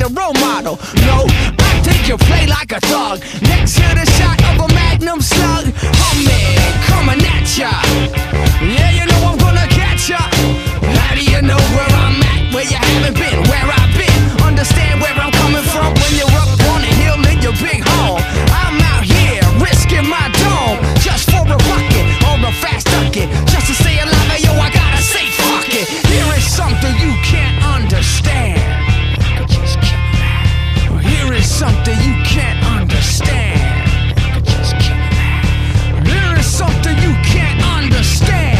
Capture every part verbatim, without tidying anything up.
a role model. No, I think you play like a thug. Next to the shot of a magnum slug. Homie, coming at ya. Yeah, you know I'm gonna catch ya. How do you know where I'm at? Where you haven't been, where I've been. Understand where I'm coming from when you're up on a hill in your big home. I'm out here risking my dome just for a bucket or a fast ducket. Just to stay alive, hey, yo, I gotta say fuck it. Here is something you can't understand. Here is something you can't understand. Here is something you can't understand.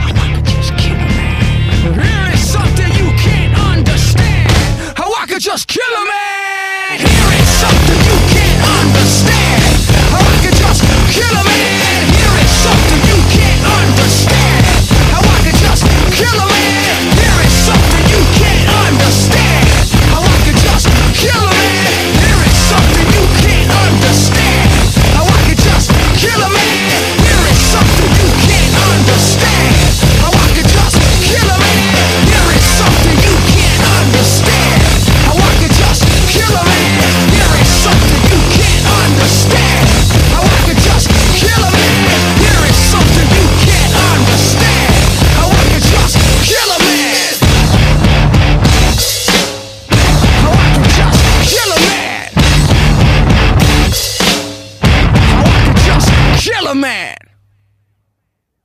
Here is something you can't understand. How I could just kill a man. Here is something you can't understand. How I could just kill a man. Here is something you can't understand. How I could just kill a man. Here is something you can't understand. How I could just kill a man. Here is something you can't understand. How I could just kill a man. Here is something you can't understand. How I could just kill a man. Here is something you can't understand. How I could just kill a man. Here is something you can't understand. How I could just kill a man. Here is something you can't understand. How I could just kill a man. How I could just kill a man. How I could just kill a man.